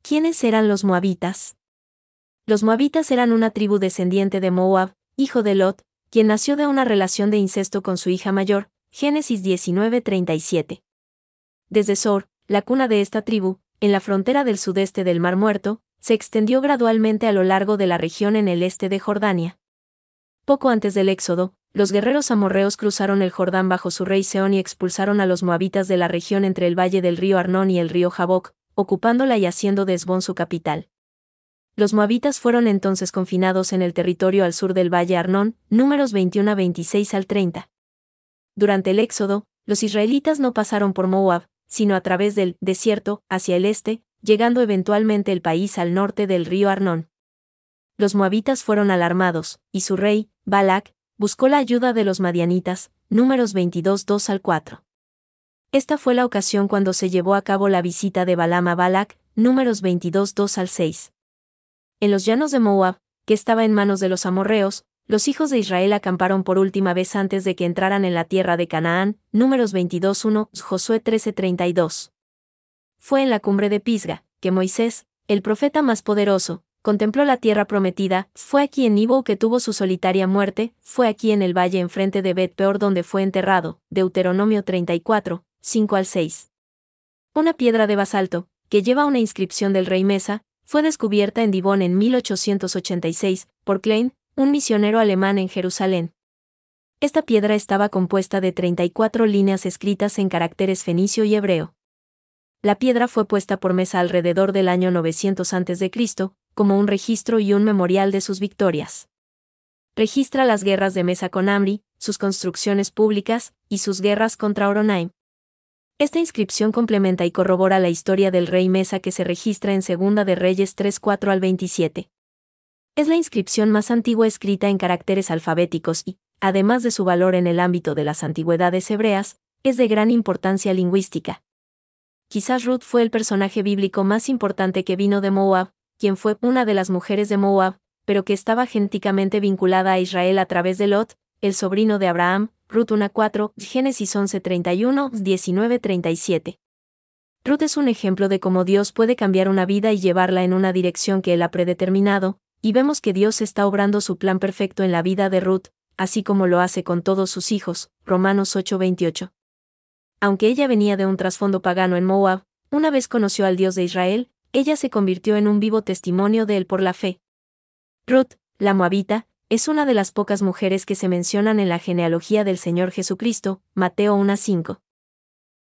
¿Quiénes eran los moabitas? Los moabitas eran una tribu descendiente de Moab, hijo de Lot, quien nació de una relación de incesto con su hija mayor, Génesis 19:37. Desde Sor, la cuna de esta tribu, en la frontera del sudeste del Mar Muerto, se extendió gradualmente a lo largo de la región en el este de Jordania. Poco antes del Éxodo, los guerreros amorreos cruzaron el Jordán bajo su rey Sehón y expulsaron a los moabitas de la región entre el valle del río Arnón y el río Jaboc, ocupándola y haciendo de Hesbón su capital. Los moabitas fueron entonces confinados en el territorio al sur del valle Arnón, Números 21 a 26 al 30. Durante el Éxodo, los israelitas no pasaron por Moab, sino a través del desierto, hacia el este, llegando eventualmente el país al norte del río Arnón. Los moabitas fueron alarmados, y su rey, Balac, buscó la ayuda de los madianitas, Números 22 2 al 4. Esta fue la ocasión cuando se llevó a cabo la visita de Balaam a Balac, Números 22 2 al 6. En los llanos de Moab, que estaba en manos de los amorreos, los hijos de Israel acamparon por última vez antes de que entraran en la tierra de Canaán, Números 22 1, Josué 13:32. Fue en la cumbre de Pisga, que Moisés, el profeta más poderoso, contempló la tierra prometida. Fue aquí en Nebo que tuvo su solitaria muerte, fue aquí en el valle enfrente de Bet-peor donde fue enterrado, Deuteronomio 34, 5 al 6. Una piedra de basalto, que lleva una inscripción del rey Mesa, fue descubierta en Dibón en 1886, por Klein, un misionero alemán en Jerusalén. Esta piedra estaba compuesta de 34 líneas escritas en caracteres fenicio y hebreo. La piedra fue puesta por Mesa alrededor del año 900 a.C., como un registro y un memorial de sus victorias. Registra las guerras de Mesa con Amri, sus construcciones públicas, y sus guerras contra Horonaim. Esta inscripción complementa y corrobora la historia del rey Mesa que se registra en Segunda de Reyes 3:4 al 27. Es la inscripción más antigua escrita en caracteres alfabéticos y, además de su valor en el ámbito de las antigüedades hebreas, es de gran importancia lingüística. Quizás Ruth fue el personaje bíblico más importante que vino de Moab, quien fue una de las mujeres de Moab, pero que estaba genéticamente vinculada a Israel a través de Lot, el sobrino de Abraham, Ruth 1:4, Génesis 11:31, 19:37. Ruth es un ejemplo de cómo Dios puede cambiar una vida y llevarla en una dirección que Él ha predeterminado, y vemos que Dios está obrando su plan perfecto en la vida de Ruth, así como lo hace con todos sus hijos, Romanos 8:28. Aunque ella venía de un trasfondo pagano en Moab, una vez conoció al Dios de Israel, ella se convirtió en un vivo testimonio de Él por la fe. Ruth, la moabita, es una de las pocas mujeres que se mencionan en la genealogía del Señor Jesucristo, Mateo 1:5.